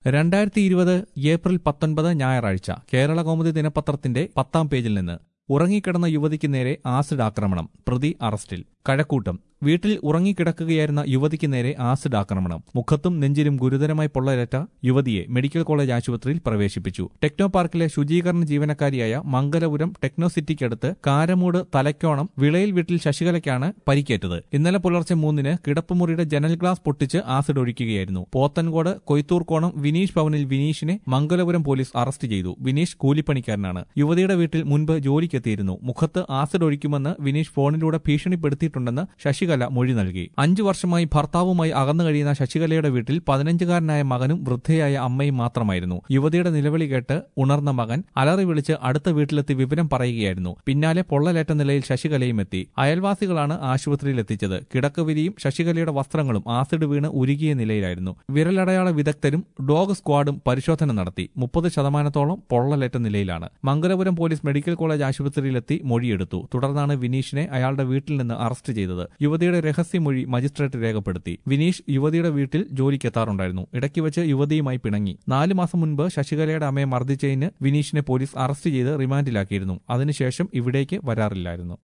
2020 April 19 ഞായറാഴ്ച കേരളകൗമുദി ദിനപത്രത്തിന്റെ 10-ാം പേജിൽ നിന്ന് ഉറങ്ങിക്കിടന്ന യുവതിക്ക് നേരെ ആസിഡ് ആക്രമണം. പ്രതി അറസ്റ്റിൽ. കഴക്കൂട്ടം. വീട്ടിൽ ഉറങ്ങിക്കിടക്കുകയായിരുന്ന യുവതിക്ക് നേരെ ആസിഡ് ആക്രമണം. മുഖത്തും നെഞ്ചിലും ഗുരുതരമായി പൊള്ളലേറ്റ യുവതിയെ മെഡിക്കൽ കോളേജ് ആശുപത്രിയിൽ പ്രവേശിപ്പിച്ചു. ടെക്നോ പാർക്കിലെ ശുചീകരണ ജീവനക്കാരിയായ മംഗലപുരം ടെക്നോസിറ്റിക്കടുത്ത് കാരമൂട് തലക്കോണം വിളയിൽ വീട്ടിൽ ശശികലയ്ക്കാണ് പരിക്കേറ്റത്. ഇന്നലെ പുലർച്ചെ 3-ന് കിടപ്പുമുറിയുടെ ജനൽ ഗ്ലാസ് പൊട്ടിച്ച് ആസിഡ് ഒഴിക്കുകയായിരുന്നു. പോത്തൻകോട് കൊയ്ത്തൂർക്കോണം വിനീഷ് ഭവനിൽ വിനീഷിനെ മംഗലപുരം പോലീസ് അറസ്റ്റ് ചെയ്തു. വിനീഷ് കൂലിപ്പണിക്കാരനാണ്. യുവതിയുടെ വീട്ടിൽ മുൻപ് ജോലിക്കെത്തിയിരുന്നു. മുഖത്ത് ആസിഡ് ഒഴിക്കുമെന്ന് വിനീഷ് ഫോണിലൂടെ ഭീഷണിപ്പെടുത്തിയിട്ടുണ്ടെന്ന് ശശികല മൊഴി നൽകി. 5 വർഷമായി ഭർത്താവുമായി അകന്നു കഴിയുന്ന ശശികലയുടെ വീട്ടിൽ 15-കാരനായ മകനും വൃദ്ധയായ അമ്മയും മാത്രമായിരുന്നു. യുവതിയുടെ നിലവിളി കേട്ട് ഉണർന്ന മകൻ അലറി വിളിച്ച് അടുത്ത വീട്ടിലെത്തി വിവരം പറയുകയായിരുന്നു. പിന്നാലെ പൊള്ളലേറ്റ നിലയിൽ ശശികലയും എത്തി. അയൽവാസികളാണ് ആശുപത്രിയിൽ എത്തിച്ചത്. കിടക്കവിരിയും ശശികലയുടെ വസ്ത്രങ്ങളും ആസിഡ് വീണ് ഉരുകിയ നിലയിലായിരുന്നു. വിരലടയാള വിദഗ്ധരും ഡോഗ് സ്ക്വാഡും പരിശോധന നടത്തി. 30% പൊള്ളലേറ്റ നിലയിലാണ്. മംഗലപുരം പോലീസ് മെഡിക്കൽ കോളേജ് ആശുപത്രിയിലെത്തി മൊഴിയെടുത്തു. തുടർന്നാണ് വിനീഷിനെ അയാളുടെ വീട്ടിൽ നിന്ന് അറസ്റ്റ് ചെയ്തത്. യുവതിയുടെ രഹസ്യമൊഴി മജിസ്ട്രേറ്റ് രേഖപ്പെടുത്തി. വിനീഷ് യുവതിയുടെ വീട്ടിൽ ജോലിക്കെത്താറുണ്ടായിരുന്നു. ഇടയ്ക്ക് വെച്ച് യുവതിയുമായി പിണങ്ങി. 4 മാസം മുൻപ് ശശികലയുടെ അമ്മയെ മർദ്ദിച്ചതിന് വിനീഷിനെ പോലീസ് അറസ്റ്റ് ചെയ്ത് റിമാൻഡിലാക്കിയിരുന്നു. അതിനുശേഷം ഇവിടേക്ക് വരാറില്ലായിരുന്നു.